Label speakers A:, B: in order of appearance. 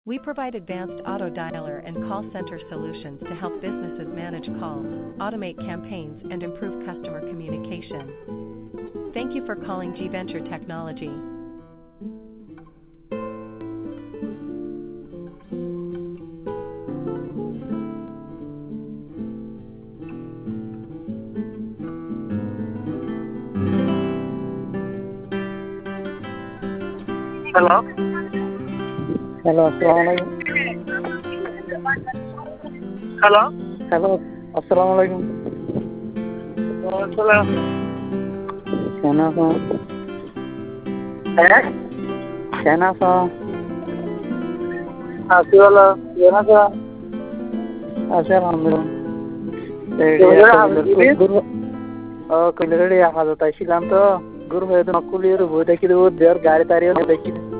A: We provide advanced auto dialer and call center solutions to help businesses manage calls, automate campaigns, and improve customer communication. Thank you for calling G Venture Technology.
B: Hello.
C: Hello अस्सलाम वालेकुम।
B: Hello.
C: Hello अस्सलाम वालेकुम।
B: Hello.
C: कैसा
B: Eh?
C: कैसा
B: Así hola. Yo no sé.
C: আছে আলহামদুলিল্লাহ। কইলে ready হাজত আইছিলাম তো গুরু হয়ে তো নকুলির বই দেখি দেবো দেওয়ার গাড়ি তাড়িয়ে দেখি